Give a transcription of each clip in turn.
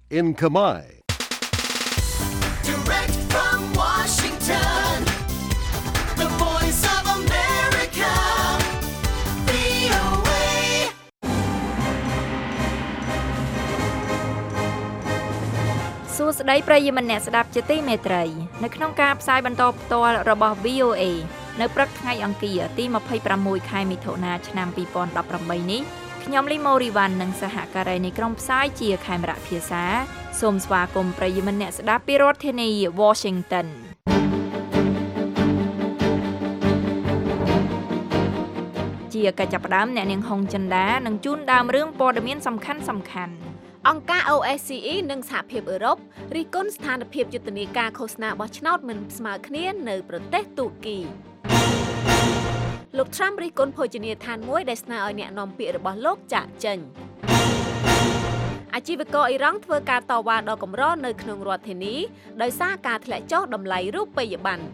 in Khmer. Direct from Washington, the voice of America, VOA. សួស្តីប្រិយមិត្តអ្នកស្ដាប់ជាទីមេត្រីនៅក្នុងការផ្សាយបន្តផ្ទាល់របស់ VOA នៅព្រឹកថ្ងៃអង្គារទី26ខែមិថុនាឆ្នាំ2018នេះខ្ញុំលីម៉ូរីវ៉ាន់និងសហការីនៃក្រុមផ្សាយជាខេមរៈភាសាសូមស្វាគមន៍ប្រិយមិត្តអ្នកស្ដាប់ពីរដ្ឋធានី Washington ជាកិច្ចចាប់ផ្ដើមអ្នកនាងហុងចិន្តានឹងជូនដើមរឿងព័ត៌មានសំខាន់អង្គការ OSCE និងសហភាពអឺរ៉ុបរិះគន់ស្ថានភាពយុទ្ធនាការឃោសនាបោះឆ្នោតមិនស្មើគ្នានៅប្រទេសទូគីលោក Trump រិះគន់ភោជនីយដ្ឋានមួយដែលស្នើឲ្យអ្នកនាំពាក្យរបស់លោកចាកចេញអាជីវករអ៊ីរ៉ង់ធ្វើការតវ៉ាដ៏កម្រនៅក្នុងរដ្ឋធានីដោយសារការធ្លាក់ចុះតម្លៃរូបិយប័ណ្ណ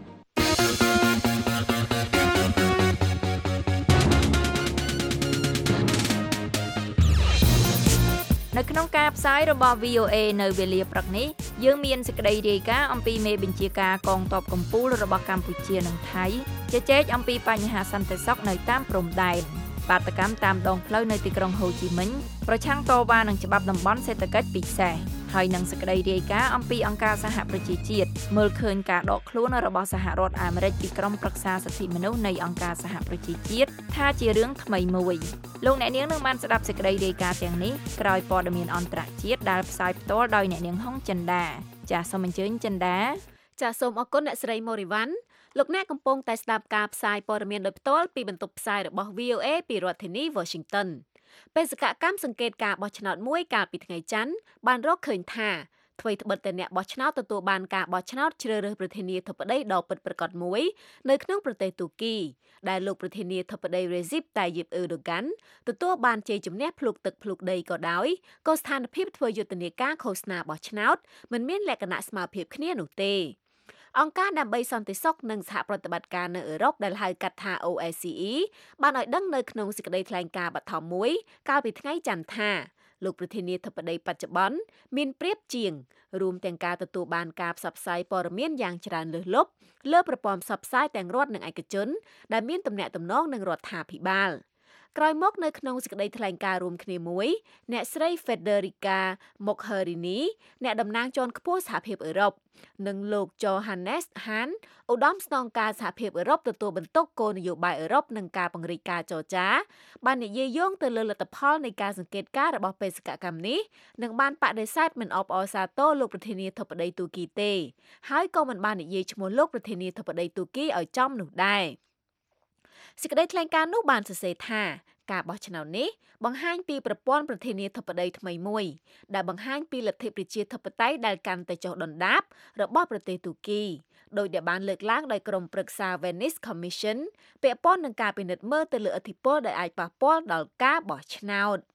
នៅក្នុងការផ្សាយរបស់ VOA នៅវេលាព្រឹកនេះយើងមានសេចក្តីរាយការណ៍អំពីមេបញ្ជាការកងទ័ពកម្ពុជារបស់កម្ពុជានិងថៃជជែកអំពីបញ្ហាសន្តិសុខនៅតាមព្រំដែនបាតកម្មតាមដងផ្លូវនៅទីក្រុងហូជីមិញប្រឆាំងតវ៉ានឹងច្បាប់តំបន់សេដ្ឋកិច្ចពិសេសហើយនឹងសេចក្តីរាយការណ៍អំពីអង្គការសហប្រជាជាតិមើលឃើញការដកខ្លួនរបស់សហរដ្ឋអាមេរិកពីក្រុមប្រឹក្សាសិទ្ធិមនុស្សនៃអង្គការសហប្រជាជាតិថាជារឿងថ្មីមួយលោកអ្នកនាងនឹងបានស្ដាប់សេចក្តីរាយការណ៍ទាំងនេះក្រោយព័ត៌មានអន្តរជាតិដែលផ្សាយផ្ទាល់ដោយអ្នកនាងហុងចិន្តាចាសសូមអញ្ជើញចិន្តាចាសសូមអរគុណអ្នកស្រីម៉ូរីវ៉ាន់លោកអ្នកកំពុងតែស្ដាប់ការផ្សាយព័ត៌មានដោយផ្ទាល់ពីបន្ទប់ផ្សាយរបស់ VOA ពីរដ្ឋធានី Washington បេសកកម្មសង្កេតការបោះឆ្នោតមួយកាលពីថ្ងៃច័ន្ទបានរកឃើញថាអ្វីត្បិតតែអ្នកបោះឆ្នោតទទួលបានការបោះឆ្នោតជ្រើសរើសប្រធានាធិបតីដ៏ពិតប្រាកដមួយនៅក្នុងប្រទេសទូគីដែលលោកប្រធានាធិបតី Recep Tayyip Erdogan ទទួលបានជ័យជំនះភ្លុកទឹកភ្លុកដីក៏ដោយក៏ស្ថានភាពធ្វើយុទ្ធនាការឃោសនាបោះឆ្នោតមិនមានលក្ខណៈស្មើភាពគ្នានោះទេអង្គការដើម្បីសន្តិសុខនិងសហប្រតិបត្តិការនៅអឺរ៉ុបដែលហៅកាត់ថា OSCE បានឲ្យដឹងនៅក្នុងសេចក្តីថ្លែងការណ៍បឋមមួយកាលពីថ្ងៃច័ន្ទថាលោកប្រធានាធិបតីបច្ចុប្បន្នមានប្រៀបជាងរួមទាំងការទទួលបានការផ្សព្វផ្សាយព័ត៌មានយ៉ាងច្រើនលើសលប់លើប្រព័ន្ធផ្សព្វផ្សាយទាំងរដ្ឋនិងឯកជនដែលមានទំនាក់ទំនងនឹងរដ្ឋាភិបាលក្រោយមកនៅក្នុងសេចក្តីថ្លែងការណ៍រួមគ្នាមួយអ្នកស្រី Federica Mogherini អ្នកតំណាងជាន់ខ្ពស់សហភាពអឺរ៉ុបនិងលោក Johannes Hahn ឧត្តមស្នងការសហភាពអឺរ៉ុបទទួលបន្ទុកគោលនយោបាយអឺរ៉ុបនិងការពង្រីកការចរចាបាននិយាយយោងទៅលើលទ្ធផលនៃការសង្កេតការណ៍របស់បេសកកម្មនេះនិងបានបដិសេធមិនអបអរសាទរលោកប្រធានាធិបតីទូគីទេហើយក៏មិនបាននិយាយឈ្មោះលោកប្រធានាធិបតីទូគីឲ្យចំនោះដែរសេចក្តីថ្លែងការណ៍នោះបានសរសេរថាការបោះឆ្នោតនេះបង្ហាញពីប្រព័ន្ធប្រធានាធិបតីថ្មីមួយដែលបង្ហាញពីលទ្ធិប្រជាធិបតេយ្យដែលកាន់តែចុះដុនដាបរបស់ប្រទេសទូគីដោយដែលបានលើកឡើងដោយក្រុមប្រឹក្សា Venice Commission ពាក់ព័ន្ធនឹងការពិនិត្យមើលទៅលើឥទ្ធិពលដែលអាចប៉ះពាល់ដល់ការបោះឆ្នោត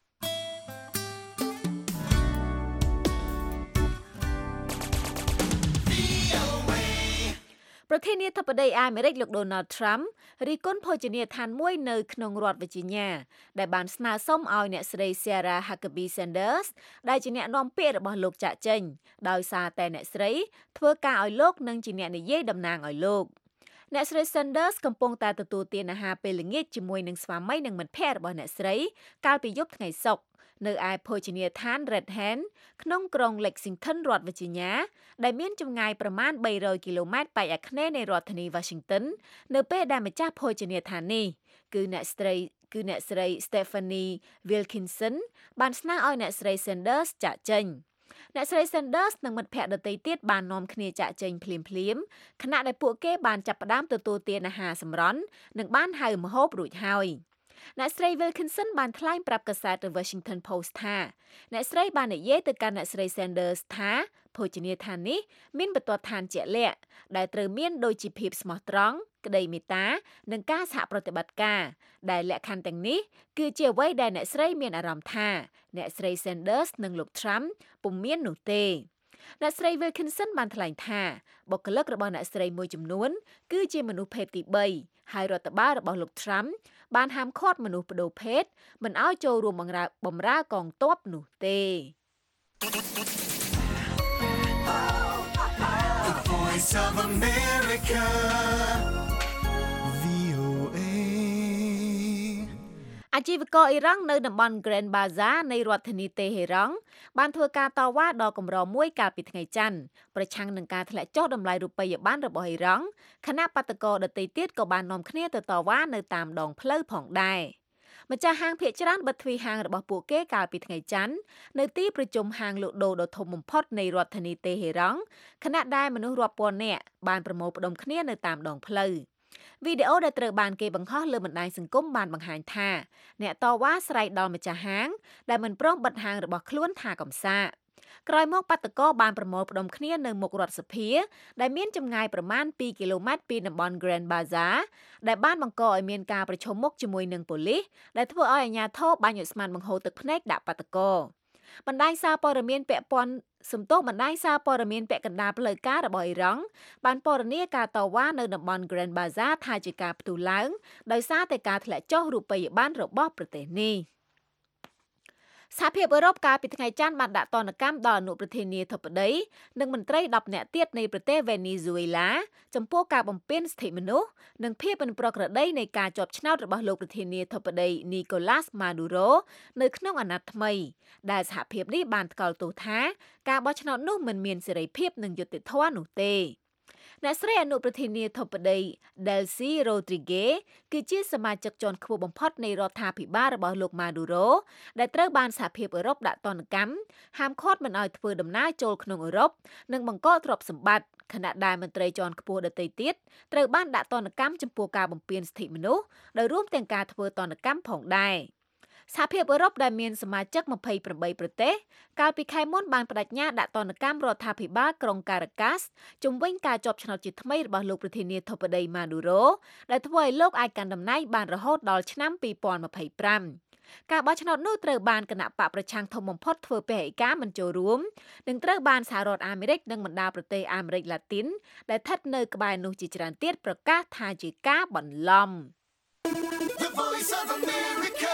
ប្រធានាធិបតីអាមេរិកលោក Donald Trump រិះគន់ភោជនីយដ្ឋានមួយនៅក្នុងរដ្ឋ Virginia ដែលបានស្នើសុំឲ្យអ្នកស្រី Sarah Huckabee Sanders ដែលជាអ្នកនាំពាក្យរបស់លោកចាក់ចេញដោយសារតែអ្នកស្រីធ្វើការឲ្យលោកនិងជាអ្នកនិយាយតំណាងឲ្យលោកអ្នកស្រី Sanders កំពុងតែទទួលទានអាហារពេលល្ងាចជាមួយនឹងស្វាមីនិងមិត្តភ័ក្តិរបស់អ្នកស្រីកាលពីយប់ថ្ងៃសុក្រនៅឯភោជនីយដ្ឋាន Red Hen ក្នុងក្រុង Lexington រដ្ឋ Virginia ដែលមានចម្ងាយប្រមាណ300គីឡូម៉ែត្រប៉ែកអាគ្នេយ៍នៃរដ្ឋធានី Washington នៅពេលដែលម្ចាស់ភោជនីយដ្ឋាននេះគឺអ្នកស្រី Stephanie Wilkinson បានស្នើឲ្យអ្នកស្រី Sanders ចាកចេញអ្នកស្រី Sanders និងមិត្តភ័ក្តិដទៃទៀតបាននាំគ្នាចាកចេញភ្លាមៗខណៈដែលពួកគេបានចាប់ផ្ដើមទទួលទានអាហារសម្រន់និងបានហៅម្ហូបរួចហើយអ្នកស្រី Wilkinson បានថ្លែងប្រាប់កាសែត The Washington Post ថាអ្នកស្រីបាននិយាយទៅកាន់អ្នកស្រី Sanders ថាភោជនីយដ្ឋាននេះមានបន្ទាត់ឋានជាក់លាក់ដែលត្រូវមានដូចជាភាពស្មោះត្រង់ក្តីមេត្តានិងការសហប្រតិបត្តិការដែលលក្ខខណ្ឌទាំងនេះគឺជាអ្វីដែលអ្នកស្រីមានអារម្មណ៍ថាអ្នកស្រី Sanders និងលោក Trump ពុំមាននោះទេអ្នកស្រី Wilkinson បានថ្លែងថាបុគ្គលិករបស់អ្នកស្រីមួយចំនួនគឺជាមនុស្សភេទទី3ហើយរដ្ឋបាលរបស់លោក Trump បានហាមឃាត់មនុស្សប្ដូរភេទមិនឲ្យចូលរួមបម្រើកងទ័ពនោះទេ The Voice of America. VOA. អាជីវករអ៊ីរ៉ង់នៅតំបន់ Grand Bazaar នៃរដ្ឋធានីតេហេរ៉ង់បានធ្វើការតវ៉ាដ៏កម្រមួយកាលពីថ្ងៃច័ន្ទប្រឆាំងនឹងការធ្លាក់ចុះតម្លៃរូបិយប័ណ្ណរបស់អ៊ីរ៉ង់ខណៈបាតុករដទៃទៀតក៏បាននាំគ្នាទៅតវ៉ានៅតាមដងផ្លូវផងដែរម្ចាស់ហាងភាគច្រើនបិទទ្វារហាងរបស់ពួកគេកាលពីថ្ងៃច័ន្ទនៅទីប្រជុំហាងលក់ដូរដ៏ធំបំផុតនៃរដ្ឋធានីតេហេរ៉ង់ខណៈដែលមនុស្សរាប់ពាន់នាក់បានប្រមូលផ្ដុំគ្នានៅតាមដងផ្លូវវីដេអូដែលត្រូវបានគេបង្ហោះលើបណ្ដាញសង្គមបានបង្ហាញថាអ្នកតវ៉ាស្រែកដល់ម្ចាស់ហាងដែលមិនព្រមបិទហាងរបស់ខ្លួនថាកំសាកក្រោយមកបាតុករបានប្រមូលផ្ដុំគ្នានៅមុខរដ្ឋសភាដែលមានចម្ងាយប្រមាណ2គីឡូម៉ែត្រពីតំបន់ Grand Bazaar ដែលបានបង្កឲ្យមានការប្រឈមមុខជាមួយនឹងប៉ូលីសដែលធ្វើឲ្យអាជ្ញាធរបាញ់ឲ្យស្មានបង្ហូរទឹកភ្នែកដាក់បាតុករបណ្ដាញសារព័ត៌មានពាក់កណ្ដាលផ្លូវការរបស់អ៊ីរ៉ង់បានពណ៌នាការតវ៉ានៅតំបន់ Grand Bazaar ថាជាការផ្ទុះឡើងដោយសារតែការធ្លាក់ចុះរូបិយប័ណ្ណរបស់ប្រទេសនេះសហភាពអឺរ៉ុបកាលពីថ្ងៃច័ន្ទបានដាក់ទណ្ឌកម្មដល់អនុប្រធានាធិបតីនិងមន្ត្រី10នាក់ទៀតនៃប្រទេសវេណេស៊ុយឡាចំពោះការបំពានសិទ្ធិមនុស្សនិងភាពមិនប្រក្រតីនៃការជាប់ឆ្នោតរបស់លោកប្រធានាធិបតីនីកូឡាស់ម៉ាឌូរ៉ូនៅក្នុងអាណត្តិថ្មីដែលសហភាពនេះបានថ្កោលទោសថាការបោះឆ្នោតនោះមិនមានសេរីភាពនិងយុត្តិធម៌នោះទេអ្នកស្រីអនុប្រធានាធិបតី Delcy Rodriguez គឺជាសមាជិកជាន់ខ្ពស់បំផុតនៃរដ្ឋាភិបាលរបស់លោក Maduro ដែលត្រូវបានសហភាពអឺរ៉ុបដាក់ទណ្ឌកម្មហាមឃាត់មិនឲ្យធ្វើដំណើរចូលក្នុងអឺរ៉ុបនិងបង្កកទ្រព្យសម្បត្តិខណៈដែលមន្ត្រីជាន់ខ្ពស់ដទៃទៀតត្រូវបានដាក់ទណ្ឌកម្មចំពោះការបំពានសិទ្ធិមនុស្សដោយរួមទាំងការធ្វើទណ្ឌកម្មផងដែរសហភាពអឺរ៉ុបដែលមានសមាជិក28ប្រទេសកាលពីខែមុនបានបដិញ្ញាដាក់ទណ្ឌកម្មរដ្ឋាភិបាលក្រុងការ៉ាកាសជំវិញការជាប់ឆ្នោតជាថ្មីរបស់លោកប្រធានាធិបតីម៉ាឌូរ៉ូដែលធ្វើឲ្យលោកអាចកាន់តំណែងបានរហូតដល់ឆ្នាំ2025ការបោះឆ្នោតនោះត្រូវបានគណៈបកប្រឆាំងធំបំផុតធ្វើពហិការមិនចូលរួមនិងត្រូវបានសហរដ្ឋអាមេរិកនិងបណ្ដាប្រទេសអាមេរិកឡាទីនដែលស្ថិតនៅក្បែរនោះជាច្រើនទៀតប្រកាសថាជាការបន្លំ The Voice of America.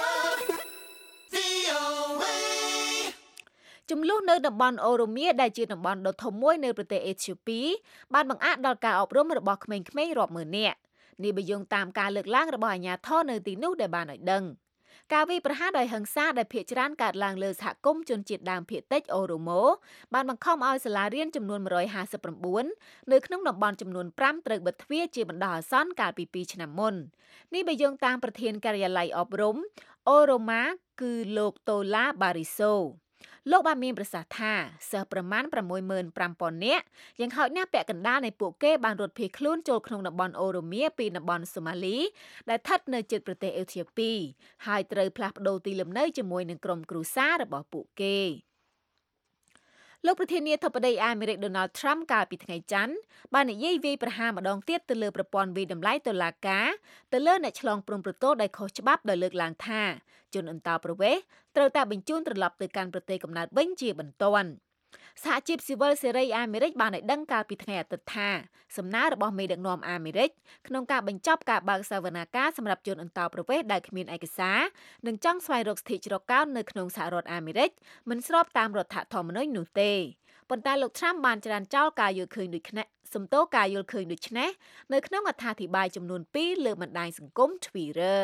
VOA. ចំនួននៅតំបន់អូរ៉ូមៀដែលជាតំបន់ដ៏ធំមួយនៅប្រទេសអេត្យូពីបានបង្អាក់ដល់ការអប់រំរបស់ក្មេងៗរាប់ម៉ឺននាក់នេះបើយោងតាមការលើកឡើងរបស់អាជ្ញាធរនៅទីនោះដែលបានឲ្យដឹងការវាយប្រហារដោយហិង្សាដែលភាគច្រើនកើតឡើងលើសហគមន៍ជនជាតិដើមភាគតិចអូរ៉ូម៉ូបានបង្ខំឲ្យសាលារៀនចំនួន159នៅក្នុងតំបន់ចំនួន5ត្រូវបិទទ្វារជាបណ្ដោះអាសន្នកាលពី2ឆ្នាំមុននេះបើយោងតាមប្រធានការិយាល័យអប់រំអូរ៉ូម៉ាគឺលោកតូឡាបារីសូលោកបានមានប្រសាសន៍ថាសិស្សប្រមាណ 65,000 នាក់យ៉ាងហោចណាស់ពាក់កណ្ដាលនៃពួកគេបានរត់ភៀសខ្លួនចូលក្នុងតំបន់អូរ៉ូមៀពីតំបន់សូម៉ាលីដែលស្ថិតនៅជិតប្រទេសអេត្យូពីហើយត្រូវផ្លាស់ប្ដូរទីលំនៅជាមួយនឹងក្រុមគ្រួសាររបស់ពួកគេលោកប្រធានាធិបតីអាមេរិក Donald Trump កាលពីថ្ងៃច័ន្ទបាននិយាយវាយប្រហារម្ដងទៀតទៅលើប្រព័ន្ធវិតម្លៃតុលាការទៅលើអ្នកឆ្លងព្រំប្រទល់ដែលខុសច្បាប់ដោយលើកឡើងថាជនអន្តោប្រវេសន៍ត្រូវតែបញ្ជូនត្រឡប់ទៅកាន់ប្រទេសកំណើតវិញជាបន្ទាន់សហជីពស៊ីវិលសេរីអាមេរិកបានឲ្យដឹងកាលពីថ្ងៃអាទិត្យថាសំណើរបស់មេដឹកនាំអាមេរិកក្នុងការបញ្ចប់ការបើកសវនាការសម្រាប់ជនអន្តោប្រវេសន៍ដែលគ្មានឯកសារនិងចង់ស្វែងរកសិទ្ធិជ្រកកោននៅក្នុងសហរដ្ឋអាមេរិកមិនស្របតាមរដ្ឋធម្មនុញ្ញនោះទេប៉ុន្តែលោក Trump បានច្រានចោលការយល់ឃើញដូចនេះសំទោការយល់ឃើញដូចនេះនៅក្នុងអត្ថាធិប្បាយចំនួន2លើបណ្ដាញសង្គម Twitter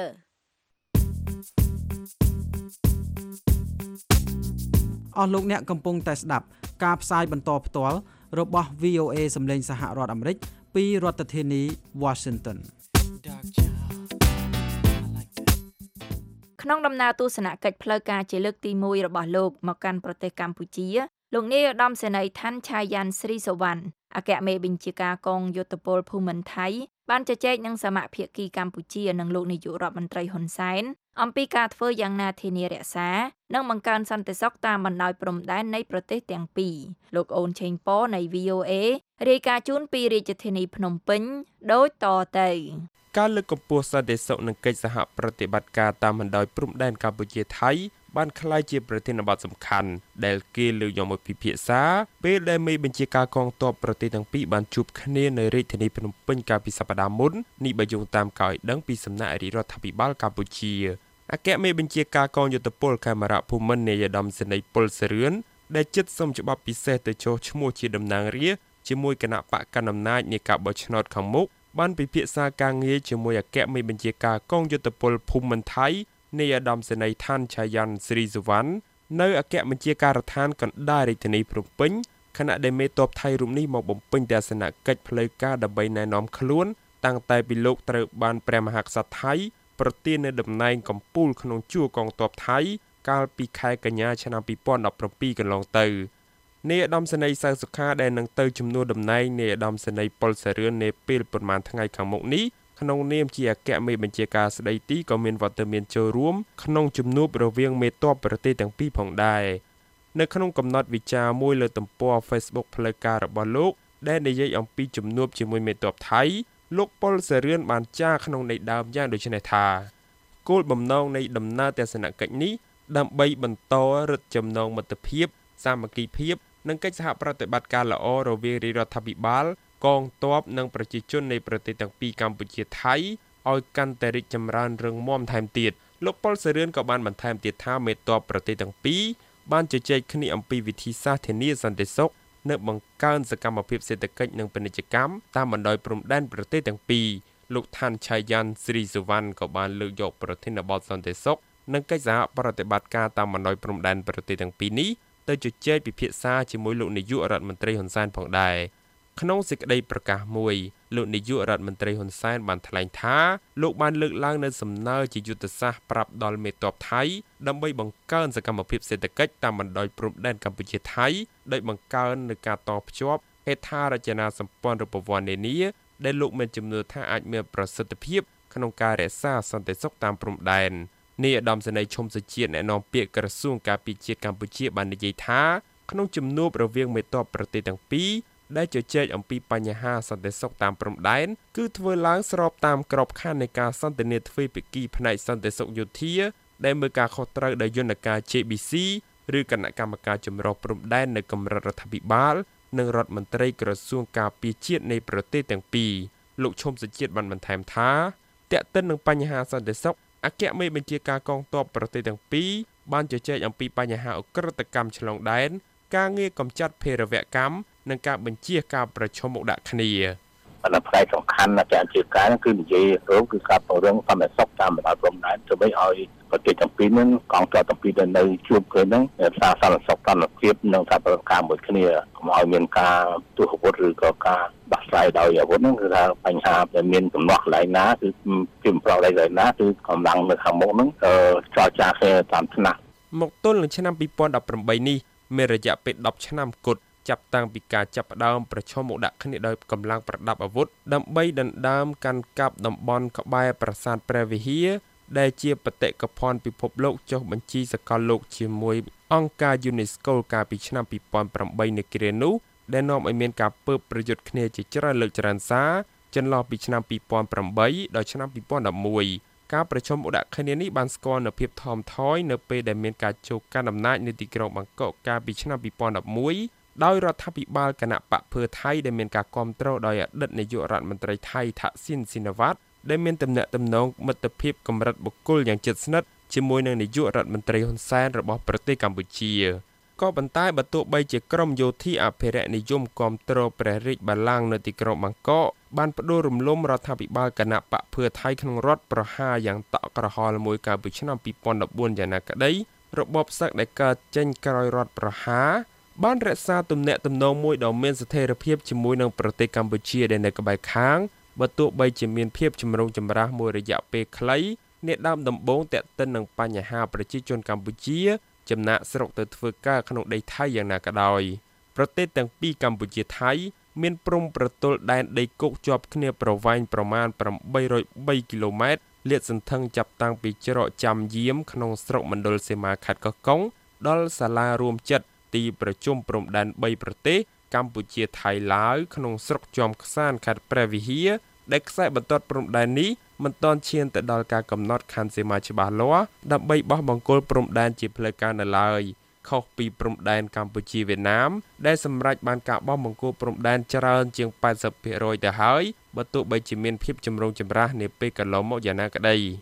អស់លោកអ្នកកំពុងតែស្ដាប់ការផ្សាយបន្តផ្ទាល់របស់ VOA សម្លេងសហរដ្ឋអាមេរិកពីរដ្ឋធានី Washington ក្នុងដំណើរទស្សនកិច្ចផ្លូវការជាលើកទី1របស់លោកមកកាន់ប្រទេសកម្ពុជាលោកនាយឧត្តមសេនីយ៍ថាន់ឆាយ៉ាន់ស្រីសុវណ្ណអគ្គមេបញ្ជាការកងយោធពលភូមិន្ទថៃបានជជែកនឹងសមាភាគីកម្ពុជានិងលោកនាយករដ្ឋមន្ត្រីហ៊ុនសែនអំពីការធ្វើយ៉ាងណាធានារក្សានិងបង្កើនសន្តិសុខតាមបណ្ដោយព្រំដែននៃប្រទេសទាំងពីរលោកអូនឆេងប៉នៃ VOA រាយការណ៍ជូនពីរាជធានីភ្នំពេញដូចតទៅការលើកកម្ពស់សន្តិសុខនិងកិច្ចសហប្រតិបត្តិការតាមបណ្ដោយព្រំដែនកម្ពុជាថៃបានក្លាយជាប្រធានបទសំខាន់ដែលគេលើកយកមកពិភាក្សាពេលដែលមេបញ្ជាការកងទ័ពប្រទេសទាំងពីរបានជួបគ្នានៅរាជធានីភ្នំពេញកាលពីសប្តាហ៍មុននេះបើយោងតាមការឲ្យដឹងពីសំណាក់រាជរដ្ឋាភិបាលកម្ពុជាអគ្គមេបញ្ជាការកងយោធពលខេមរៈភូមិន្ទនាយឧត្តមសេនីយ៍ពុលសរឿនដែលជិតសុំច្បាប់ពិសេសទៅចុះឈ្មោះជាតំណាងរាស្ត្រជាមួយគណៈបកកណ្ដាលអំណាចនៃការបោះឆ្នោតខាងមុខបានពិភាក្សាការងារជាមួយអគ្គមេបញ្ជាការកងយោធពលភូមិន្ទថៃនៃឧត្តមសេនីយ៍ឋានឆាយ៉ាន់ស្រីសុវណ្ណនៅអគ្គមជ្ឈការដ្ឋានកណ្ដាលរាជធានីភ្នំពេញខណៈដែលមេតបថៃរូបនេះមកបំពេញទស្សនកិច្ចផ្លូវការដើម្បីណែនាំខ្លួនតាំងតែពីលោកត្រូវបានព្រះមហាក្សត្រថៃប្រទាននៅតំណែងកំពូលក្នុងជួរកងទ័ពថៃកាលពីខែកញ្ញាឆ្នាំ2017កន្លងទៅនាយឧត្តមសេនីយ៍សៅសុខាដែលនឹងទៅជំនួសតំណែងនាយឧត្តមសេនីយ៍ប៉ុលសារឿននាពេលប្រមាណថ្ងៃខាងមុខនេះក្នុងនាមជាអគ្គមេបញ្ជាការស្ដីទីក៏មានវត្តមានចូលរួមក្នុងជំនួបរវាងមេតបប្រទេសទាំងពីរផងដែរនៅក្នុងកំណត់វិចារមួយលើទំព័រ Facebook ផ្លូវការរបស់លោកដែលនិយាយអំពីជំនួបជាមួយមេតបថៃលោកប៉ុលសារឿនបានចារក្នុងន័យដើមយ៉ាងដូចនេះថាគោលបំណងនៃដំណើរទស្សនកិច្ចនេះដើម្បីបន្តរឹតចំណងមិត្តភាពសាមគ្គីភាពនិងកិច្ចសហប្រតិបត្តិការល្អរវាងរាជរដ្ឋាភិបាលកងទ័ពនិងប្រជាជននៃប្រទេសទាំងពីរកម្ពុជាថៃឲ្យកាន់តែរីកចម្រើនរឹងមាំថែមទៀតលោកប៉ុលសារឿនក៏បានបន្ថែមទៀតថាមេតបប្រទេសទាំងពីរបានជជែកគ្នាអំពីវិធីសាស្ត្រធានាសន្តិសុខនៅបង្កើនសកម្មភាពសេដ្ឋកិច្ចនិងពាណិជ្ជកម្មតាមបណ្ដោយព្រំដែនប្រទេសទាំងពីរលោកឋានឆាយ៉ាន់ស្រីសុវណ្ណក៏បានលើកយកប្រធានបទសន្តិសុខនិងកិច្ចសហប្រតិបត្តិការតាមបណ្ដោយព្រំដែនប្រទេសទាំងពីរនេះទៅជជែកពិភាក្សាជាមួយលោកនាយករដ្ឋមន្ត្រីហ៊ុនសែនផងដែរក្នុងសេចក្តីប្រកាសមួយលោកនាយករដ្ឋមន្ត្រីហ៊ុនសែនបានថ្លែងថាលោកបានលើកឡើងនូវសំណើជាយុទ្ធសាស្ត្រប្រាប់ដល់មេតបថៃដើម្បីបង្កើនសកម្មភាពសេដ្ឋកិច្ចតាមបណ្ដោយព្រំដែនកម្ពុជាថៃដោយបង្កើននូវការតភ្ជាប់ហេដ្ឋារចនាសម្ព័ន្ធរូបវន្តនានាដែលលោកមានជំនឿថាអាចមានប្រសិទ្ធភាពក្នុងការរក្សាសន្តិសុខតាមព្រំដែននាយឧត្តមសេនីយ៍ឈុំសុជាតិអ្នកនាំពាក្យក្រសួងការពារជាតិកម្ពុជាបាននិយាយថាក្នុងជំនួបរវាងមេតបប្រទេសទាំងពីរដែលជជែកអំពីបញ្ហាសន្តិសុខតាមព្រំដែនគឺធ្វើឡើងស្របតាមក្របខ័ណ្ឌនៃការសន្ទនាទ្វេភាគីផ្នែកសន្តិសុខយោធាដែលមើលការខុសត្រូវដោយយន្តការ JBC ឬគណៈកម្មការចម្រុះព្រំដែននៅកម្រិតរដ្ឋាភិបាលនិងរដ្ឋមន្ត្រីក្រសួងការពារជាតិនៃប្រទេសទាំងពីរលោកឈុំសុជាតិបានបន្ថែមថាទាក់ទិននឹងបញ្ហាសន្តិសុខអគ្គមេបញ្ជាការកងទ័ពប្រទេសទាំងពីរបានជជែកអំពីបញ្ហាឧក្រិដ្ឋកម្មឆ្លងដែនការងារកម្ចាត់ភេរវកម្មនិងការបញ្ជាការប្រឈមមុខដាក់គ្នាប៉ុន្តែផ្នែកសំខាន់នៃការជាការគឺនិយាយរួមគឺការពង្រឹងសន្តិសុខតាមបណ្ដោយព្រំដែនដើម្បីឲ្យប្រទេសទាំងពីរនឹងកងទ័ពទាំងពីរដែលនៅជួបគ្នានឹងរក្សាសន្តិសុខសន្តិភាពនិងសហប្រតិកម្មមួយគ្នាកុំឲ្យមានការទុះអាវុធឬក៏ការដោះស្រាយដោយអាវុធហ្នឹងគឺថាបញ្ហាដែលមានកំណោះកន្លែងណាគឺពីប្រកន្លែងណាគឺកម្លាំងនៅខាងមុខហ្នឹងចរចាគ្នាតាមថ្នាក់មកទល់នឹងឆ្នាំ2018នេះមានរយៈពេល10ឆ្នាំគត់ចាប់តាំងពីការចាប់ផ្ដើមប្រឈមមុខដាក់គ្នាដោយកម្លាំងប្រដាប់អាវុធដើម្បីដណ្ដើមកាន់កាប់តំបន់ក្បែរប្រាសាទព្រះវិហារដែលជាបេតិកភណ្ឌពិភពលោកចុះបញ្ជីសកលលោកជាមួយអង្គការ UNESCO កាលពីឆ្នាំ2008នៅគ្រានោះដែលនាំឲ្យមានការពើបប្រយុទ្ធគ្នាជាច្រើនលើកច្រើនសារចន្លោះពីឆ្នាំ2008ដល់ឆ្នាំ2011ការប្រជុំឧដាក់គ្នានេះបានស្គាល់នូវភាពថមថយនៅពេលដែលមានការចូលកាន់អំណាចនៅទីក្រុងបាងកកកាលពីឆ្នាំ2011ដោយរដ្ឋាភិបាលគណៈបកភើថៃដែលមានការគាំទ្រដោយអតីតនាយករដ្ឋមន្ត្រីថៃថាក់ស៊ីនស៊ីណាវ៉ាត់ដែលមានទំនាក់ទំនងមិត្តភាពកម្រិតបុគ្គលយ៉ាងជិតស្និទ្ធជាមួយនឹងនាយករដ្ឋមន្ត្រីហ៊ុនសែនរបស់ប្រទេសកម្ពុជាក៏ប៉ុន្តែបើទោះបីជាក្រមយោធាអភិរក្សនិយមគាំទ្រព្រះរាជបល្ល័ង្កនៅទីក្រុងបាងកកបានផ្ដួលរំលំរដ្ឋាភិបាលគណៈបកភើថៃក្នុងរដ្ឋប្រហារយ៉ាងតក់ក្រហល់មួយកាលពីឆ្នាំ2014យ៉ាងណាក្តីរបបសឹកដែលកើតចេញក្រោយរដ្ឋប្រហារបានរក្សាទំនាក់ទំនងមួយដ៏មានស្ថិរភាពជាមួយនឹងប្រទេសកម្ពុជាដែលនៅក្បែរខាងបើទោះបីជាមានភាពចម្រូងចម្រាសមួយរយៈពេលខ្លីអ្នកដើមដំបូងតាក់ទិននឹងបញ្ហាប្រជាជនកម្ពុជាចំណាក់ស្រុកទៅធ្វើការក្នុងដីថៃយ៉ាងណាក៏ដោយប្រទេសទាំងពីរកម្ពុជាថៃមានព្រំប្រទល់ដែនដីគោកជាប់គ្នាប្រវែងប្រមាណ803គីឡូម៉ែត្រលាតសន្ធឹងចាប់តាំងពីច្រកចាំយាមក្នុងស្រុកមណ្ឌលសីមាខេត្តកោះកុងដល់សាលារួមចិត្តទីប្រជុំព្រំដែន3ប្រទេសកម្ពុជាថៃឡាវក្នុងស្រុកជាំខ្សានខេត្តព្រះវិហារដែលខ្សែបន្ទាត់ព្រំដែននេះមិនទាន់ឈានទៅដល់ការកំណត់ខណ្ឌសីមាច្បាស់លាស់ដើម្បីបោះបង្គោលព្រំដែនជាផ្លូវការនៅឡើយខុសពីព្រំដែនកម្ពុជាវៀតណាមដែលសម្រេចបានការបោះបង្គោលព្រំដែនច្រើនជាង 80% ទៅហើយបើទោះបីជាមានភាពចម្រូងចម្រាសនាពេលកន្លងមកយ៉ាងណាក្តី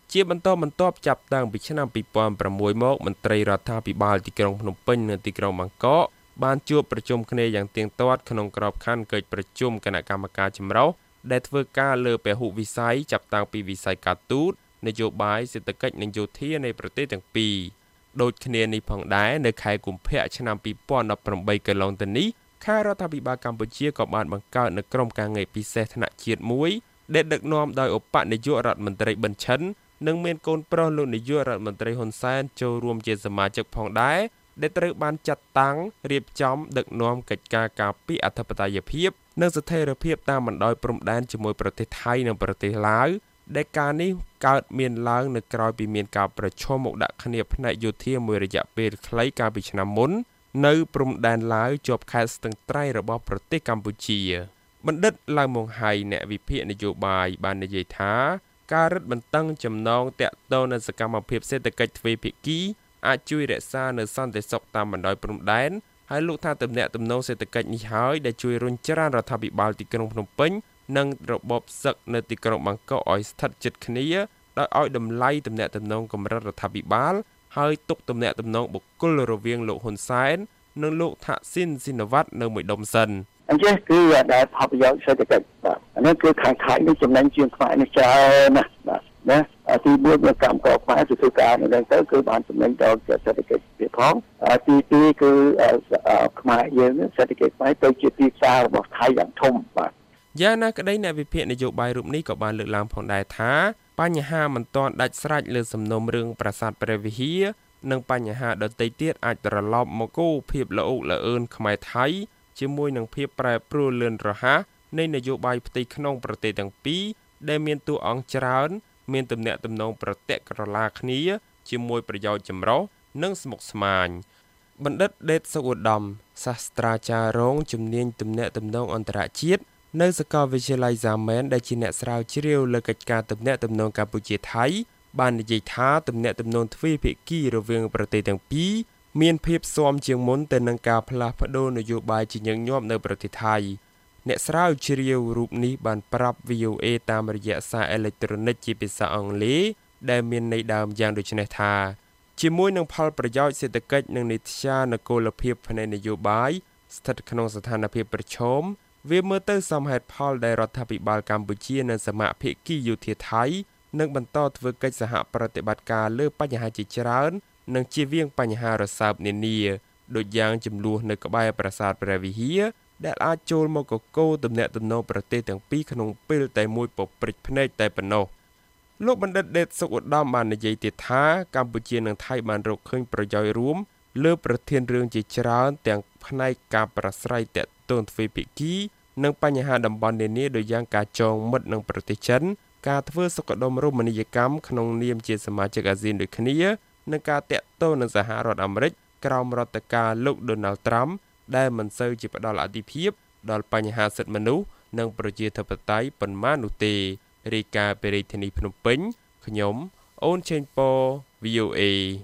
ជាបន្តបន្ទាប់ចាប់តាំងពីឆ្នាំ2006មកមន្ត្រីរដ្ឋាភិបាលទីក្រុងភ្នំពេញនិងទីក្រុងបាងកកបានជួបប្រជុំគ្នាយ៉ាងទៀងទាត់ក្នុងក្របខ័ណ្ឌកិច្ចប្រជុំគណៈកម្មការចម្រុះដែលធ្វើការលើពហុវិស័យចាប់តាំងពីវិស័យការទូតនយោបាយសេដ្ឋកិច្ចនិងយោធានៃប្រទេសទាំងពីរដូចគ្នានេះផងដែរនៅខែកុម្ភៈឆ្នាំ2018កន្លងទៅនេះខាងរដ្ឋាភិបាលកម្ពុជាក៏បានបង្កើតនូវក្រុមការងារពិសេសថ្នាក់ជាតិមួយដែលដឹកនាំដោយឧបនាយករដ្ឋមន្ត្រីប៊ិនឈិននិងមានកូនប្រុសលោកនាយករដ្ឋមន្ត្រីហ៊ុនសែនចូលរួមជាសមាជិកផងដែរដែលត្រូវបានចាត់តាំងរៀបចំដឹកនាំកិច្ចការការពារអធិបតេយ្យភាពនិងស្ថិរភាពតាមបណ្ដោយព្រំដែនជាមួយប្រទេសថៃនិងប្រទេសឡាវដែលការនេះកើតមានឡើងនៅក្រៅពីមានការប្រឈមមុខដាក់គ្នាផ្នែកយោធាមួយរយៈពេលខ្លីកាលពីឆ្នាំមុននៅព្រំដែនឡាវជាប់ខេត្តស្ទឹងត្រែងរបស់ប្រទេសកម្ពុជាបណ្ឌិតឡៅម៉ុងហៃអ្នកវិភាគនយោបាយបាននិយាយថាការរឹតបន្តឹងចំណងតាក់ទងនឹងសកម្មភាពសេដ្ឋកិច្ចទ្វេភាគីអាចជួយរក្សានូវសន្តិសុខតាមបណ្ដោយព្រំដែនហើយលោកថាទំនាក់ទំនងសេដ្ឋកិច្ចនេះហើយដែលជួយរុញច្រានរដ្ឋាភិបាលទីក្រុងភ្នំពេញនិងរបបសឹកនៅទីក្រុងបាងកកឲ្យស្ថិតជិតគ្នាដោយឲ្យតម្លៃទំនាក់ទំនងកម្រិតរដ្ឋាភិបាលហើយទុកទំនាក់ទំនងបុគ្គលរវាងលោកហ៊ុនសែននិងលោកថាក់ស៊ីនស៊ីណាវ៉ាត់នៅមួយដុំសិនអញ្ចឹងគឺដែលផលប្រយោជន៍សេដ្ឋកិច្ចបាទអានេះគឺខាងថៃនេះចំណេញជាងខ្មែរនេះច្រើនណាស់បាទណាទី4នៅកម្មករខ្មែរទៅធ្វើការនៅទៅគឺបានចំណេញដល់សេដ្ឋកិច្ចវាផងទី2គឺខ្មែរយើងសេដ្ឋកិច្ចខ្មែរទៅជាទីផ្សាររបស់ថៃយ៉ាងធំបាទយ៉ាងណាក្តីអ្នកវិភាគនយោបាយរូបនេះក៏បានលើកឡើងផងដែរថាបញ្ហាមិនទាន់ដាច់ស្រេចលើសំណុំរឿងប្រាសាទព្រះវិហារនិងបញ្ហាដទៃទៀតអាចត្រឡប់មកគូភាពល្អអូកល្អឿនខ្មែរថៃជាមួយនឹងភាពប្រែប្រួលលឿនរហ័សនៃនយោបាយផ្ទៃក្នុងប្រទេសទាំងពីរដែលមានតួអង្គច្រើនមានទំនាក់ទំនងប្រតិក្រឡាគ្នាជាមួយប្រយោជន៍ចម្រុះនិងស្មុគស្មាញបណ្ឌិតដេតសុឧត្តមសាស្ត្រាចារ្យរងជំនាញទំនាក់ទំនងអន្តរជាតិនៅសាកលវិទ្យាល័យសាមែនដែលជាអ្នកស្រាវជ្រាវលើកិច្ចការទំនាក់ទំនងកម្ពុជាថៃបាននិយាយថាទំនាក់ទំនងទ្វេភាគីរវាងប្រទេសទាំងពីរមានភាពស៊ាំជាងមុនទៅនឹងការផ្លាស់ប្ដូរនយោបាយជាញឹកញាប់នៅប្រទេសថៃអ្នកស្រាវជ្រាវរូបនេះបានប្រាប់ VOA តាមរយៈសារអេឡិចត្រូនិកជាភាសាអង់គ្លេសដែលមានន័យដើមយ៉ាងដូចនេះថាជាមួយនឹងផលប្រយោជន៍សេដ្ឋកិច្ចនិងនីតិសាស្ត្រនគរភាពផ្នែកនយោបាយស្ថិតក្នុងស្ថានភាពប្រឈមវាមើលទៅសមហេតុផលដែលរដ្ឋាភិបាលកម្ពុជានិងសមាភាគីយោធាថៃនឹងបន្តធ្វើកិច្ចសហប្រតិបត្តិការលើបញ្ហាជាច្រើននិងជៀសវាងបញ្ហារសើបនានាដូចយ៉ាងចំនួននៅក្បែរប្រាសាទព្រះវិហារដែលអាចចូលមកកកូរទំនាក់ទំនងប្រទេសទាំងពីរក្នុងពេលតែមួយពព្រិចភ្នែកតែប៉ុណ្ណោះលោកបណ្ឌិតដេតសុឧត្តមបាននិយាយទៀតថាកម្ពុជានិងថៃបានរកឃើញប្រយោជន៍រួមលើប្រធានរឿងជាច្រើនទាំងផ្នែកការប្រាស្រ័យទាក់ទងទ្វេភាគីនិងបញ្ហាតំបន់នានាដូចយ៉ាងការចងមិត្តនឹងប្រទេសចិនការធ្វើសុខដុមរមណីយកម្មក្នុងនាមជាសមាជិកអាស៊ានដូចគ្នានិងការតាក់ទងនឹងសហរដ្ឋអាមេរិកក្រោមរដ្ឋការលោក Donald Trump ដែលមិនសូវជាផ្ដល់អាទិភាពដល់បញ្ហាសិទ្ធិមនុស្សនិងប្រជាធិបតេយ្យប៉ុន្មាននោះទេរាយការណ៍ពីរាជធានីភ្នំពេញខ្ញុំអូនឆេងប៉ VOA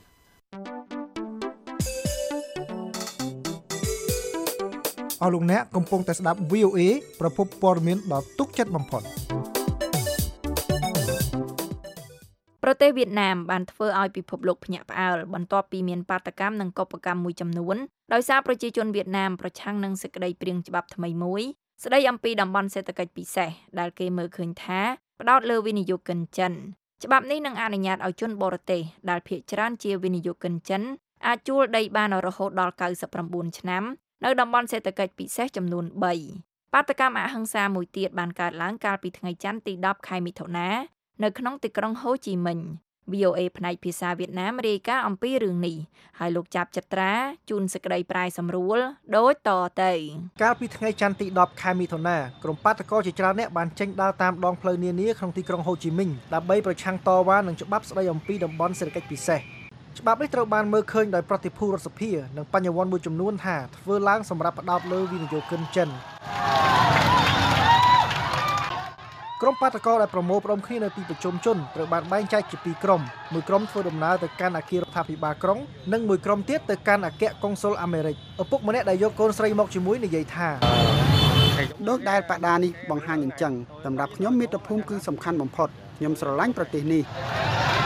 អស់លោកអ្នកកំពុងតែស្ដាប់ VOA ប្រភពព័ត៌មានដ៏ទុកចិត្តបំផុតប្រទេសវៀតណាមបានធ្វើឲ្យពិភពលោកភ្ញាក់ផ្អើលបន្ទាប់ពីមានបាតកម្មនិងកុបកម្មមួយចំនួនដោយសារប្រជាជនវៀតណាមប្រឆាំងនឹងសេចក្តីព្រាងច្បាប់ថ្មីមួយស្តីអំពីតំបន់សេដ្ឋកិច្ចពិសេសដែលគេមើលឃើញថាផ្ដោតលើវិនិយោគិនចិនច្បាប់នេះនឹងអនុញ្ញាតឲ្យជនបរទេសដែលភាគច្រើនជាវិនិយោគិនចិនអាចជួលដីបានរហូតដល់99ឆ្នាំនៅតំបន់សេដ្ឋកិច្ចពិសេសចំនួន3បាតកម្មអហិង្សាមួយទៀតបានកើតឡើងកាលពីថ្ងៃច័ន្ទទី10ខែមិថុនានៅក្នុងទីក្រុងហូជីមិញ VOA ផ្នែកភាសាវៀតណាមរាយការណ៍អំពីរឿងនេះហើយលោកចាប់ចត្រាជូនសេចក្តីប្រាយសម្រួលដូចតទៅកាលពីថ្ងៃច័ន្ទទី10ខែមិថុនាក្រុមបាតកោជាច្រើនអ្នកបានចេញដើរតាមដងផ្លូវនានាក្នុងទីក្រុងហូជីមិញដើម្បីប្រឆាំងតវ៉ានឹងច្បាប់ស្តីអំពីតំបន់សេដ្ឋកិច្ចពិសេសច្បាប់នេះត្រូវបានមើលឃើញដោយប្រតិភូរដ្ឋសភានិងបញ្ញវន្តមួយចំនួនថាធ្វើឡើងសម្រាប់ផ្ដោតលើវិនិយោគិនចិនក្រុមបាតកោដែលប្រមូលផ្តុំគ្នានៅទីប្រជុំជនត្រូវបានបែងចែកជាពីរក្រុមមួយក្រុមធ្វើដំណើរទៅកាន់អគាររដ្ឋាភិបាលក្រុងនិងមួយក្រុមទៀតទៅកាន់អគ្គកុងស៊ុលអាមេរិកឪពុកម្នាក់ដែលយកកូនស្រីមកជាមួយនិយាយថាដូចដែលបដានេះបង្ហាញអញ្ចឹងសម្រាប់ខ្ញុំមាតុភូមិគឺសំខាន់បំផុតខ្ញុំស្រឡាញ់ប្រទេសនេះ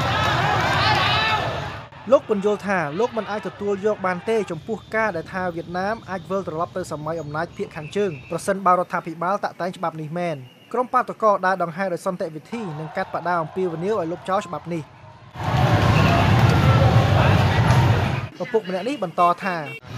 លោកពន្យល់ថាលោកមិនអាចទទួលយកបានទេចំពោះការដែលថាវៀតណាមអាចវិលត្រឡប់ទៅសម័យអំណាចភាគខាងជើងប្រសិនបើរដ្ឋាភិបាលតាក់តែងច្បាប់នេះមែនក្រុមបាតុករដែលដង្ហែដោយសន្តិវិធីនឹងកាត់ផ្តាំអំពីវិនិយោគឲ្យលុបចោលច្បាប់នេះឪពុកម្នាក់នេះបន្តថា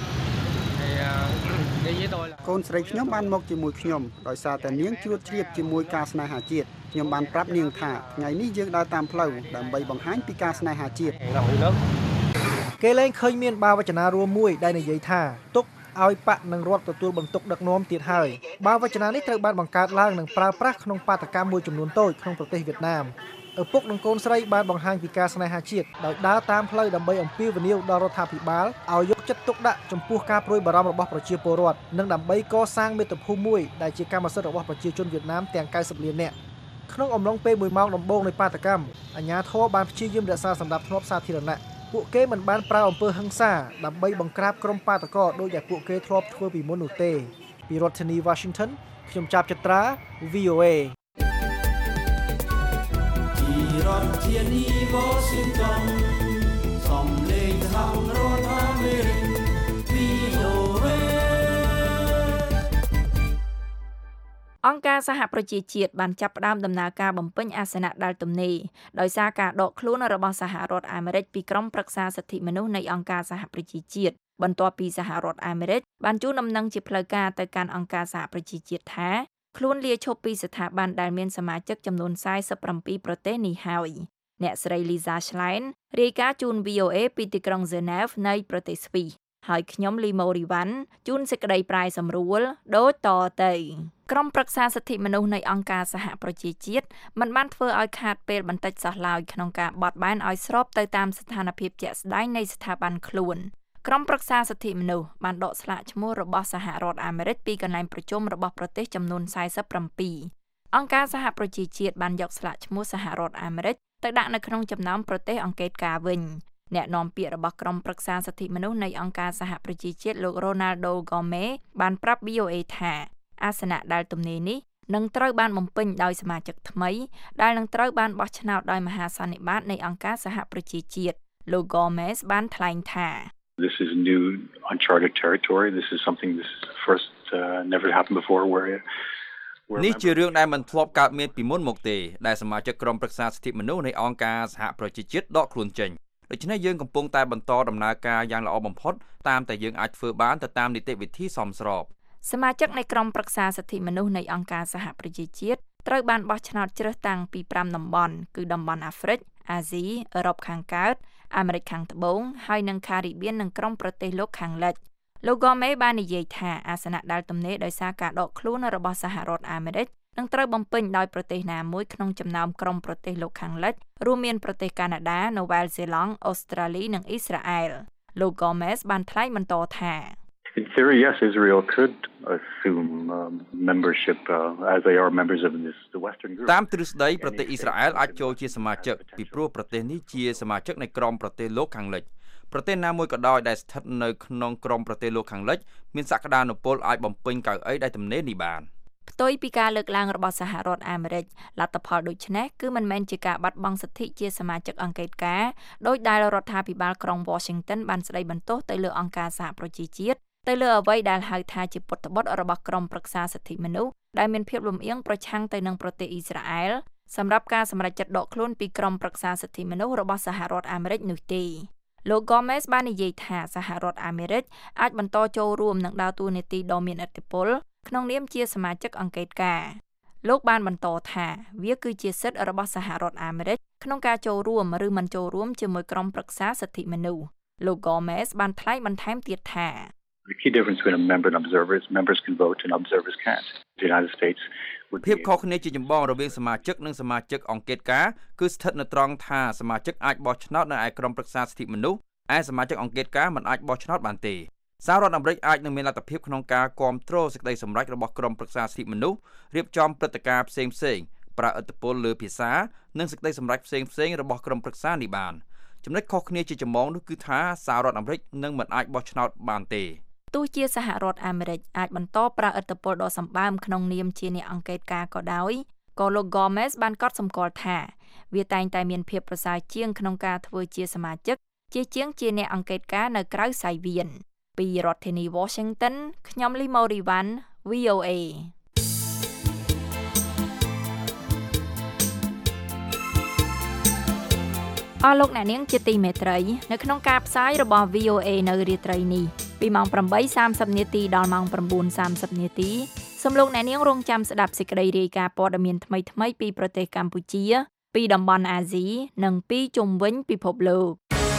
កូនស្រីខ្ញុំបានមកជាមួយខ្ញុំដោយសារតែនាងជ្រួតជ្រាបជាមួយការស្នេហាជាតិខ្ញុំបានប្រាប់នាងថាថ្ងៃនេះយើងដើរតាមផ្លូវដើម្បីបង្ហាញពីការស្នេហាជាតិគេលែងឃើញមានបាវចនារួមមួយដែលនិយាយថាទុកឲ្យបកនឹងរដ្ឋទទួលបន្ទុកដឹកនាំទៀតហើយបាវចនានេះត្រូវបានបង្កើតឡើងនិងប្រើប្រាស់ក្នុងបាតកម្មមួយចំនួនតូចក្នុងប្រទេសវៀតណាមឪពុកនិងកូនស្រីបានបង្ហាញពីការស្នេហាជាតិដោយដើរតាមផ្លូវដើម្បីអំពាវនាវដល់រដ្ឋាភិបាលឲ្យយកចិត្តទុកដាក់ចំពោះការព្រួយបារម្ភរបស់ប្រជាពលរដ្ឋនិងដើម្បីកសាងមាតុភូមិមួយដែលជាកម្មសិទ្ធិរបស់ប្រជាជនវៀតណាមទាំង90លាននាក់ក្នុងអំឡុងពេល1ម៉ោងដំបូងនៃបាតកម្មអាជ្ញាធរបានព្យាយាមរក្សាសណ្ដាប់ធ្នាប់សាធារណៈពួកគេមិនបានប្រើអំពើហិង្សាដើម្បីបង្ក្រាបក្រុមបាតុករដោយដែលពួកគេធ្លាប់ធ្វើពីមុននោះទេពីរដ្ឋធានី Washington ខ្ញុំចាប់ចត្រា VOA រដ្ឋធានី Washington សំឡេងសហរដ្ឋអាមេរិក VOA អង្គការសហប្រជាជាតិបានចាប់ផ្ដើមដំណើរការបំពេញអាសនៈដែលទំនេរដោយសារការដកខ្លួនរបស់សហរដ្ឋអាមេរិកពីក្រុមប្រឹក្សាសិទ្ធិមនុស្សនៃអង្គការសហប្រជាជាតិបន្ទាប់ពីសហរដ្ឋអាមេរិកបានជូនដំណឹងជាផ្លូវការទៅកាន់អង្គការសហប្រជាជាតិថាខ្លួនលាឈប់ពីស្ថាប័នដែលមានសមាជិកចំនួន47ប្រទេសនេះហើយអ្នកស្រី Lisa Schlein រាយការណ៍ជូន VOA ពីទីក្រុង Geneva នៃប្រទេសស្វីសហើយខ្ញុំ Limo Rivan ជូនសេចក្តីប្រាយសម្រួលដូចតទៅក្រុមប្រឹក្សាសិទ្ធិមនុស្សនៃអង្គការសហប្រជាជាតិមិនបានធ្វើឲ្យខាតពេលបន្តិចសោះឡើយក្នុងការបត់បែនឲ្យស្របទៅតាមស្ថានភាពជាក់ស្ដែងនៃស្ថាប័នខ្លួនក្រុមប្រឹក្សាសិទ្ធិមនុស្សបានដកស្លាកឈ្មោះរបស់សហរដ្ឋអាមេរិកពីកន្លែងប្រជុំរបស់ប្រទេសចំនួន47អង្គការសហប្រជាជាតិបានយកស្លាកឈ្មោះសហរដ្ឋអាមេរិកទៅដាក់នៅក្នុងចំណោមប្រទេសអង្កេតការណ៍វិញអ្នកនាំពាក្យរបស់ក្រុមប្រឹក្សាសិទ្ធិមនុស្សនៃអង្គការសហប្រជាជាតិលោក Ronaldo Gomez បានប្រាប់ VOA ថាអាសនៈដែលទំនេរនេះនឹងត្រូវបានបំពេញដោយសមាជិកថ្មីដែលនឹងត្រូវបានបោះឆ្នោតដោយមហាសន្និបាតនៃអង្គការសហប្រជាជាតិលោក Gomez បានថ្លែងថា This is new uncharted territory. This is something this is first never happened before where នេះជារឿងដែលមិនធ្លាប់កើតមានពីមុនមកទេដែលសមាជិកក្រុមប្រឹក្សាសិទ្ធិមនុស្សនៃអង្គការសហប្រជាជាតិដកខ្លួនចេញដូច្នេះយើងកំពុងតែបន្តដំណើរការយ៉ាងល្អបំផុតតាមតែយើងអាចធ្វើបានទៅតាមនីតិវិធីសមស្របសមាជិកនៃក្រុមប្រឹក្សាសិទ្ធិមនុស្សនៃអង្គការសហប្រជាជាតិត្រូវបានបោះឆ្នោតជ្រើសតាំងពី5តំបន់គឺតំបន់អាហ្វ្រិកអាស៊ីអឺរ៉ុបខាងកើតអាមេរិកខាងត្បូងហើយនិងការីបៀននិងក្រុមប្រទេសលោកខាងលិចលោក Gomez បាននិយាយថាអាសនៈដែលទំនេរដោយសារការដកខ្លួនរបស់សហរដ្ឋអាមេរិកនឹងត្រូវបំពេញដោយប្រទេសណាមួយក្នុងចំណោមក្រុមប្រទេសលោកខាងលិចរួមមានប្រទេសកាណាដា នូវែលសេឡង់ អូស្ត្រាលីនិងអ៊ីស្រាអែលលោក Gomez បានថ្លែងបន្តថា In theory, yes, Israel could assume membership as they are members of the Western group. តាមទ្រឹស្ដីប្រទេសអ៊ីស្រាអែលអាចចូលជាសមាជិកពីព្រោះប្រទេសនេះជាសមាជិកនៃក្រុមប្រទេសលោកខាងលិចប្រទេសណាមួយក៏ដោយដែលស្ថិតនៅក្នុងក្រុមប្រទេសលោកខាងលិចមានសក្តានុពលអាចបំពេញកៅអីដែលទំនេរនេះបានផ្ទុយពីការលើកឡើងរបស់សហរដ្ឋអាមេរិកលទ្ធផលដូចនេះគឺមិនមែនជាការបាត់បង់សិទ្ធិជាសមាជិកអង្គការការដោយដែលរដ្ឋាភិបាលក្រុង Washington បានស្ដីបន្ទោសទៅលើអង្គការសហប្រជាជាតិទៅលើអ្វីដែលហៅថាជាពុតត្បុតរបស់ក្រុមប្រឹក្សាសិទ្ធិមនុស្សដែលមានភាពលំអៀងប្រឆាំងទៅនឹងប្រទេសអ៊ីស្រាអែលសម្រាប់ការសម្រេចចិត្តដកខ្លួនពីក្រុមប្រឹក្សាសិទ្ធិមនុស្សរបស់សហរដ្ឋអាមេរិកនោះទេលោក Gomez បាននិយាយថាសហរដ្ឋអាមេរិកអាចបន្តចូលរួមនិងដើរតួនាទីដ៏មានឥទ្ធិពលក្នុងនាមជាសមាជិកអង្គការលោកបានបន្តថាវាគឺជាសិទ្ធិរបស់សហរដ្ឋអាមេរិកក្នុងការចូលរួមឬមិនចូលរួមជាមួយក្រុមប្រឹក្សាសិទ្ធិមនុស្សលោក Gomez បានថ្លែងបន្ថែមទៀតថា The key difference between a member and observer is members can vote and observers can't. The United States ភាពខុសគ្នាជាចម្បងរវាងសមាជិកនិងសមាជិកអង្គការគឺស្ថិតនៅត្រង់ថាសមាជិកអាចបោះឆ្នោតនៅឯក្រុមប្រឹក្សាសិទ្ធិមនុស្សឯសមាជិកអង្គការមិនអាចបោះឆ្នោតបានទេសហរដ្ឋអាមេរិកអាចនឹងមានលទ្ធភាពក្នុងការគ្រប់គ្រងសេចក្តីសម្រេចរបស់ក្រុមប្រឹក្សាសិទ្ធិមនុស្សរៀបចំព្រឹត្តិការណ៍ផ្សេងៗប្រើឥទ្ធិពលលើភាសានិងសេចក្តីសម្រេចផ្សេងៗរបស់ក្រុមប្រឹក្សានេះបានចំណុចខុសគ្នាជាចម្បងនោះគឺថាសហរដ្ឋអាមេរិកនឹងមិនអាចបោះឆ្នោតបានទេទោះជាសហរដ្ឋអាមេរិកអាចបន្តប្រើឥទ្ធិពលដ៏សម្បើមក្នុងនាមជាអ្នកអង្កេតការណ៍ក៏ដោយក៏លោក Gomez បានកត់សម្គាល់ថាវាតែងតែមានភាពប្រសើរជាងក្នុងការធ្វើជាសមាជិកជាជាងជាអ្នកអង្កេតការណ៍នៅក្រៅសាយវៀនពីរដ្ឋធានី Washington ខ្ញុំលីម៉ូរីវ៉ាន់ VOAអស់លោកអ្នកនាងជាទីមេត្រីនៅក្នុងការផ្សាយរបស់ VOA នៅរាត្រីនេះពីម៉ោង 8:30 នាទីដល់ម៉ោង 9:30 នាទីសូមលោកអ្នកនាងរងចាំស្ដាប់សេចក្តីរាយការណ៍ព័ត៌មានថ្មីៗពីប្រទេសកម្ពុជាពីតំបន់អាស៊ីនិងពីជុំវិញពិភពលោក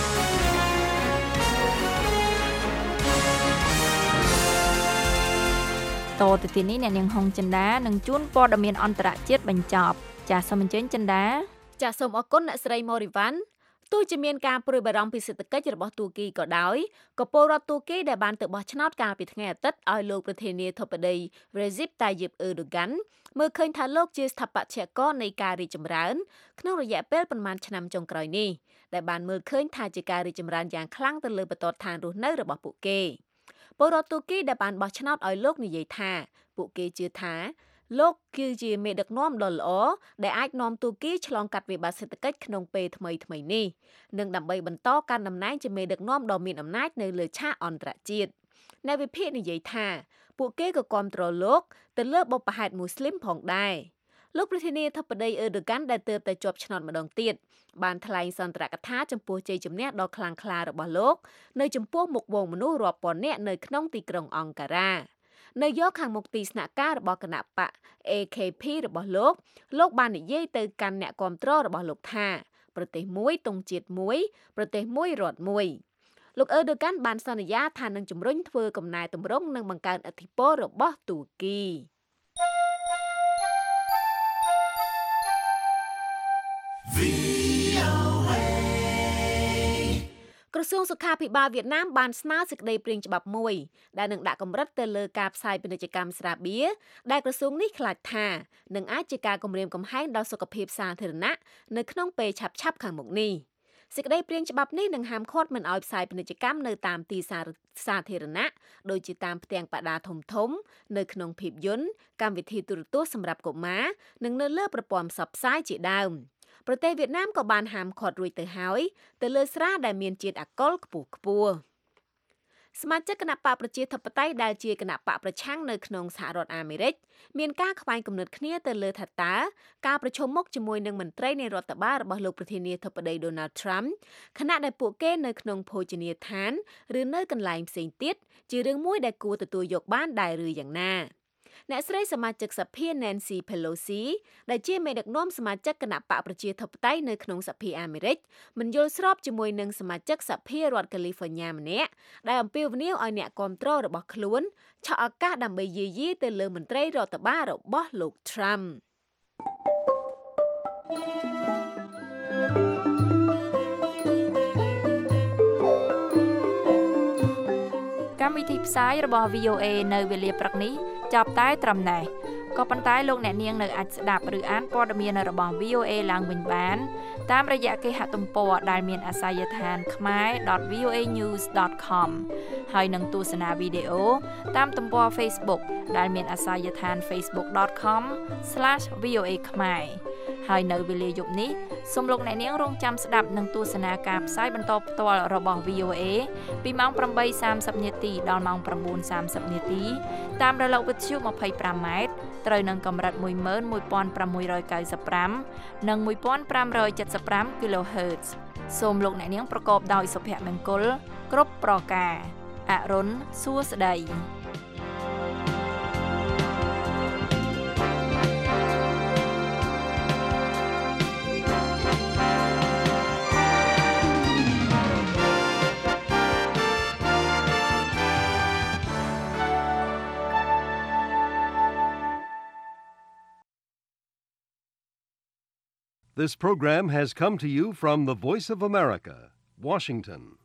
តទៅទីនេះអ្នកនាងហុងចិន្តានឹងជួនព័ត៌មានអន្តរជាតិបញ្ចប់ចាសសូមអញ្ជើញចិន្តាចាសសូមអរគុណអ្នកស្រីម៉ូរីវ៉ាន់ទោះជាមានការព្រួយបារម្ភពីសេដ្ឋកិច្ចរបស់ទូគីក៏ដោយក៏ពលរដ្ឋទូគីដែលបានទៅបោះឆ្នោតកាលពីថ្ងៃអាទិត្យឲ្យលោកប្រធានាធិបតី Recep Tayyip Erdogan មើលឃើញថាលោកជាស្ថាបត្យករនៃការរីកចម្រើនក្នុងរយៈពេលប៉ុន្មានឆ្នាំចុងក្រោយនេះដែលបានមើលឃើញថាជាការរីកចម្រើនយ៉ាងខ្លាំងទៅលើបន្ទាត់ឋានរស់នៅរបស់ពួកគេពលរដ្ឋទូគីដែលបានបោះឆ្នោតឲ្យលោកនិយាយថាពួកគេជឿថាលោកគឺជាមេដឹកនាំដ៏ល្អដែលអាចនាំទូគីឆ្លងកាត់វិបត្តិសេដ្ឋកិច្ចក្នុងពេលថ្មីៗនេះនិងដើម្បីបន្តកាន់តំណែងជាមេដឹកនាំដ៏មានអំណាចនៅលើឆាកអន្តរជាតិអ្នកវិភាគនិយាយថាពួកគេក៏គាំទ្រលោកទៅលើបុព្វហេតុមូស្លីមផងដែរលោកប្រធានាធិបតីអឺដូហ្គានដែលទើបតែជាប់ឆ្នោតម្ដងទៀតបានថ្លែងសន្ទរកថាចំពោះជ័យជំនះដ៏ខ្លាំងក្លារបស់លោកនៅចំពោះមុខវងមនុស្សរាប់ពាន់នាក់នៅក្នុងទីក្រុងអង្ការ៉ានៅយកខាងមុខទីស្នាក់ការរបស់គណៈបក AKP របស់លោកបាននិយាយទៅកាន់អ្នកគាំទ្ររបស់លោកថាប្រទេសមួយទង់ជាតិមួយប្រទេសមួយរដ្ឋមួយលោកអឺដូហ្គានបានសន្យាថានឹងជំរុញធ្វើកំណែទម្រង់និងបង្កើនឥទ្ធិពលរបស់ទូគីក្រសួងសុខាភិបាលវៀតណាមបានស្នើសេចក្តីព្រាងច្បាប់មួយដែលនឹងដាក់កម្រិតទៅលើការផ្សាយពាណិជ្ជកម្មស្រាបៀរដែលក្រសួងនេះខ្លាចថានឹងអាចជាការគំរាមកំហែងដល់សុខភាពសាធារណៈនៅក្នុងពេលឆាប់ៗខាងមុខនេះសេចក្តីព្រាងច្បាប់នេះនឹងហាមឃាត់មិនឲ្យផ្សាយពាណិជ្ជកម្មនៅតាមទីសាធារណៈដូចជាតាមផ្ទាំងបដាធំៗនៅក្នុងភាពយន្តកម្មវិធីទូរទស្សន៍សម្រាប់កុមារនិងនៅលើប្រព័ន្ធផ្សព្វផ្សាយជាដើមប្រទេសវៀតណាមក៏បានហាមឃាត់រួចទៅហើយទៅលើស្រាដែលមានជាតិអាល់កុលខ្ពស់សមាជិកគណៈបកប្រជាធិបតេយ្យដែលជាគណៈបកប្រឆាំងនៅក្នុងសហរដ្ឋអាមេរិកមានការខ្វែងគំនិតគ្នាទៅលើថាតើការប្រជុំមុខជាមួយនឹងមន្ត្រីនៃរដ្ឋបាលរបស់លោកប្រធានាធិបតី Donald Trump ខណៈដែលពួកគេនៅក្នុងភោជនីយដ្ឋានឬនៅកន្លែងផ្សេងទៀតជារឿងមួយដែលគួរទទួលយកបានដែរឬយ៉ាងណាអ្នកស្រីសមាជិកសភា Nancy Pelosi ដែលជាមេដឹកនាំសមាជិកគណៈបកប្រជាធិបតេយ្យនៅក្នុងសភាអាមេរិកមិនយល់ស្របជាមួយនឹងសមាជិកសភារដ្ឋ California ម្នាក់ដែលអំពាវនាវឲ្យអ្នកគាំទ្ររបស់ខ្លួនឆក់ឱកាសដើម្បីយាយីទៅលើមន្ត្រីរដ្ឋបាលរបស់លោក Trump កម្មវិធីផ្សាយរបស់ VOA នៅវេលាព្រឹកនេះចាប់តែត្រឹមណេះក៏ប៉ុន្តែលោកអ្នកនាងនៅអាចស្ដាប់ឬអានព័ត៌មានរបស់ VOA ឡើងវិញបានតាមរយៈគេហទំព័រដែលមានអាសយដ្ឋានkhmer.voanews.com ហើយនឹងទស្សនាវីដេអូតាមទំព័រ Facebook ដែលមានអាសយដ្ឋាន facebook.com/voa khmer ហើយនៅវេលាយប់នេះសូមលោកអ្នកនាងរងចាំស្ដាប់និងទស្សនាការផ្សាយបន្តផ្ទាល់របស់ VOA ពីម៉ោង 8:30 នាទីដល់ម៉ោង 9:30 នាទីតាមរលកវិទ្យុ 25M ត្រូវនឹងកម្រិត 11695 និង 1575 kHz សូមលោកអ្នកនាងប្រកបដោយសុភមង្គលគ្រប់ប្រការអរុនសួស្តី This program has come to you from the Voice of America, Washington.